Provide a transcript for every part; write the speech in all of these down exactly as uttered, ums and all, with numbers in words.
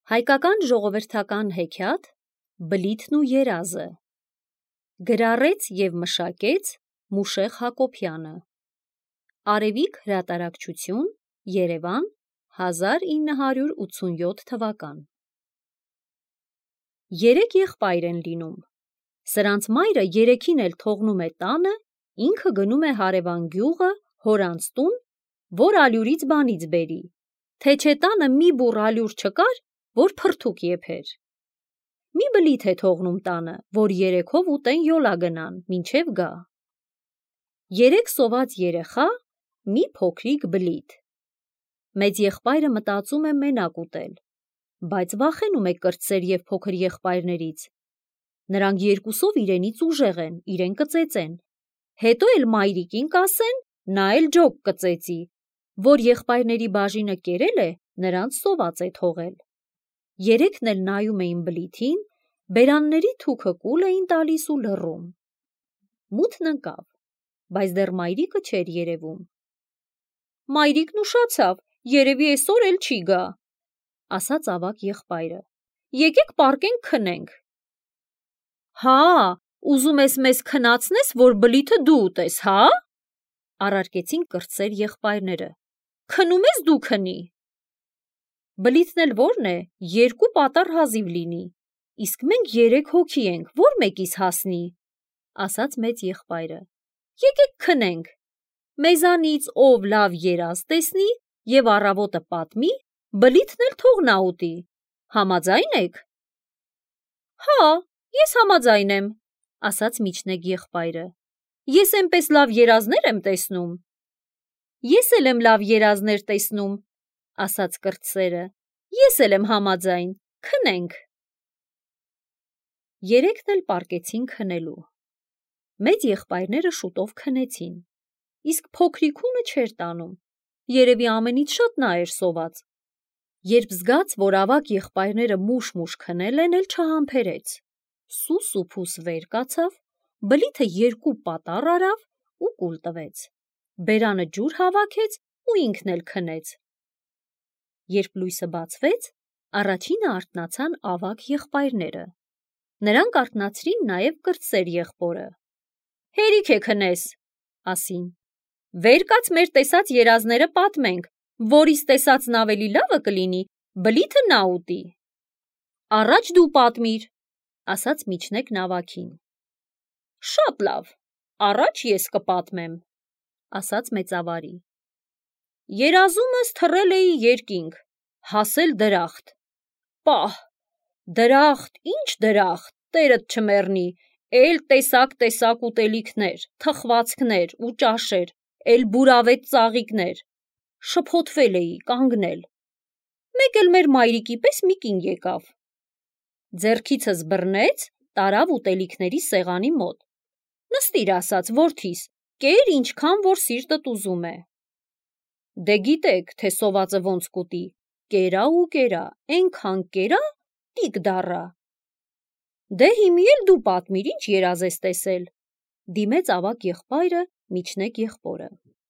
Հայկական ժողովրդական հեքիաթ Բլիթն ու երազը գրառեց և մշակեց Մուշեղ Հակոբյանը Արևիկ հրատարակչություն Երևան հազար ինը հարյուր ութսունյոթ թվական Երեք եղբայր են լինում, սրանց մայրը երեքին էլ թողնում է տանը, ինքը գնում է հարևան գյուղը հորանց տուն, որ ալյուրից բանից բերի, թե չէ տանը մի բուռ ալյուր չկար, որ փրթուկ եփեր։ Մի բլիթ է թողնում տանը, որ երեքով ուտեն յոլա գնան, մինչև գա։ Երեք սոված երեխա, մի փոքրիկ բլիթ։ Մեծ եղբայրը մտածում է մենակ ուտել, բայց վախենում է կրտսեր և փոքր եղբայրներից։ Նրանք երկուսով իրենից ուժեղ են, իրեն կծեծեն, հետո էլ մայրիկին կասեն, նա էլ ջոկ կծեծի, որ եղբայրների բաժինը կերել է, նրանց սոված է թողել։ Երեքն էլ նայում էին բլիթին, բերանների թուքը կուլ էին տալիս ու լռում։ Մութն ընկավ, բայց դեռ մայրիկը չէր երևում։ Մայրիկն ուշացավ, երևի էսօր էլ չի գա, ասաց ավագ եղբայրը, եկեք պառկենք քնենք։ Հա, ուզում ես մեզ քնացնես, որ բլիթը դու ուտես, հա, առարկեցին կրտսեր եղբայրները, քնում ես դու քնի։ Բլիթն էլ որն է, երկու պատառ հազիվ լինի, իսկ մենք երեք հոգի ենք, որ մեկիս հասնի, ասաց մեծ եղբայրը, եկեք քնենք, մեզանից ով լավ երազ տեսնի և առավոտը պատմի, բլիթն էլ թող նա ուտի, համաձայն եք։ Հա, ես համաձայն եմ, ասաց միջնեկ եղբայրը, ես էնպես լավ երազներ եմ տեսնում։ Ես էլ եմ լավ երազներ տեսնում, ասաց կրտսերը, ես էլ եմ համաձայն, քնենք։ Երեքն էլ պառկեցին քնելու։ Մեծ եղբայրները շուտով քնեցին, իսկ փոքրիկունը չէր տանում, երևի ամենից շատ նա էր սոված։ Երբ զգաց, որ ավագ եղբայրները մուշ-մուշ քնել են, էլ չհամբերեց, սուս ու փուս վեր կացավ, բլիթը երկու պատառ արավ ու կուլ տվեց, բերանը ջուր հավաքեց ու ինքն էլ քնեց։ Երբ լույսը բացվեց, առաջինը արթնացան ավագ եղբայրները, նրանք արթնացրին նաև կրտսեր եղբորը։ Հերիք է քնես, ասին, վեր կաց մեր տեսած երազները պատմենք, որիս տեսածն ավելի լավը կլինի, բլիթը նա ուտի։ Առաջ դու պատմիր, ասաց միջնեկն ավագին։ Շատ լավ, առաջ ես կպատմեմ, ասաց մեծավարի։ Երազումս թռել էի երկինք, հասել դրախտ, պահ, դրախտ, ինչ դրախտ, տերդ չմեռնի, էլ տեսակ-տեսակ ուտելիքներ, թխվածքներ ու ճաշեր, էլ բուրավետ ծաղիկներ, շփոթվել էի, կանգնել, մեկ էլ մեր մայրիկի պես մի կին եկավ, ձեռքիցս բռնեց, տարավ ուտելիքների սեղանի մոտ, նստիր ասաց, որդիս, կեր ինչքան որ սիրտդ ուզում է։ Դե գիտեք, թե սովածը ոնց կուտի, կերա ու կերա, էնքան կերա, տիկ դառա։ Դե հիմի էլ դու պատմիր, ինչ երազ ես տեսել, դիմեց ավագ եղբայրը միջնեկ եղբորը։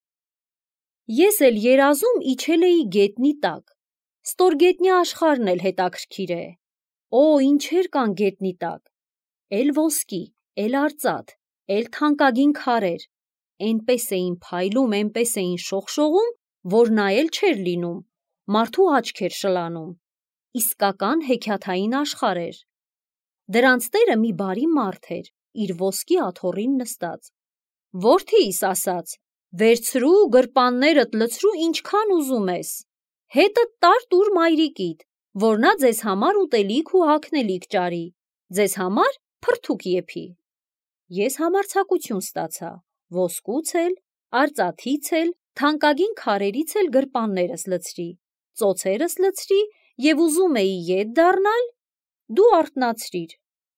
Ես էլ երազում իջել էի գետնի տակ, ստորգետնյա աշխարհն էլ հետաքրքիր է, օ, ինչեր կան գետնի տակ, էլ ոսկի, էլ արծաթ, էլ թանկագին քարեր, էնպես էին փայլում, էնպես էին շողշողում, որ նայել չէր լինում, մարդու աչք էր շլանում, իսկական հեքիաթային աշխարհ էր։ Դրանց տերը մի բարի մարդ էր, իր ոսկի աթոռին նստած։ Որդիս, ասաց, վերցրու գրպաններդ լցրու ինչքան ուզում ես, հետդ տար տուր մայրիկիդ, որ նա ձեզ համար ուտելիք ու հագնելիք ճարի, ձեզ համար փրթուկ եփի։ Ես համարձակություն ստացա, ոսկուց էլ, արծաթից էլ, թանկագին քարերից էլ գրպաններս լցրի, ծոցերս լցրի և ուզում էի ետ դառնալ, դու արթնացրիր։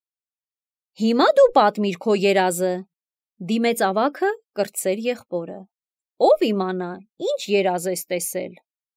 Հիմա դու պատմիր քո երազը, դիմեց ավագը կրտսեր եղբորը, ով իմանա, ինչ երազ ես տեսել։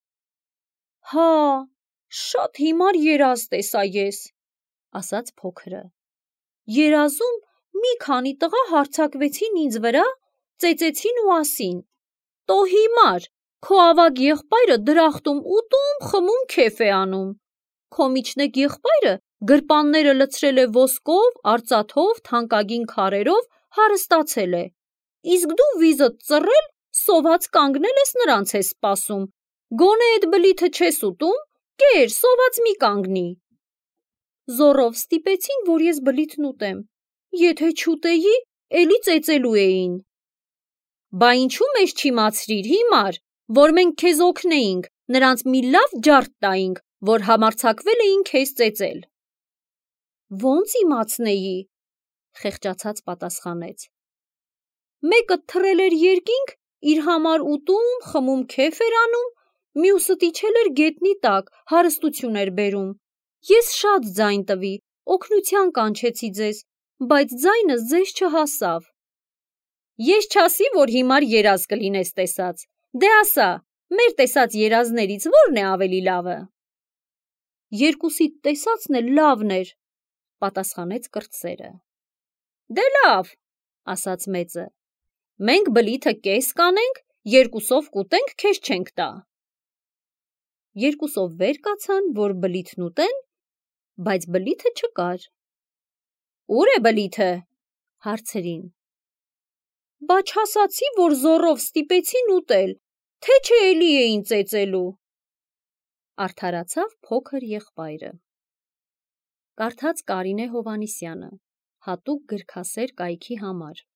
Հա, շատ հիմար երազ տեսա ես, ասաց փոքրը, երազում մի քանի տղա հարձակվեցին ինձ վրա, ծեծեցին ու ասին, տո հիմար, քո ավագ եղբայրը դրախտում ուտում, խմում քեֆ է անում, քո միջնեկ եղբայրը գրպանները լցրել է ոսկով, արծաթով, թանկագին քարերով, հարստացել է, իսկ դու վիզդ ծռել, սոված կանգնել ես նրանց ես սպասում, գոնե էդ բլիթը չես ուտում, կեր, սոված մի կանգնի։ Զոռով ստիպեցին, որ ես բլիթն ուտեմ, եթե չուտեի, էլի ծեծելու էին։ Բա ինչու մեզ չիմացրիր, հիմար, որ մենք քեզ օգնեինք, նրանց մի լավ ջարդ տայինք, որ համարձակվել էին քեզ ծեծել։ Ոնց իմացնեի, խեղճացած պատասխանեց։ Մեկը թռել էր երկինք, իր համար ուտում, խմում քեֆ էր անում, մյուսը իջել էր գետնի տակ, հարստություն էր բերում։ Ես շատ ձայն տվի, օգնության կանչեցի ձեզ, բայց ձայնս ձեզ չհասավ։ Ես չասի, որ հիմար երազ կլինես տեսած, դե ասա, մեր տեսած երազներից ո՞րն է ավելի լավը։ Երկուսիդ տեսածն էլ լավն էր, պատասխանեց կրտսերը։ Դե լավ, ասաց մեծը, մենք բլիթը կես կանենք, երկուսով կուտենք, քեզ չենք տա։ Երկուսով վեր կացան, որ բլիթն ուտեն, բայց բլիթը չկար։ Ուր է բլիթը, հարցրին։ Բա չասացի, որ զոռով ստիպեցին ուտել, թե չէ էլի էին ծեծելու։ Արդարացավ փոքր եղբայրը։ Կարդաց Կարինե Հովհաննիսյանը, հատուկ գրքասեր կայքի համար։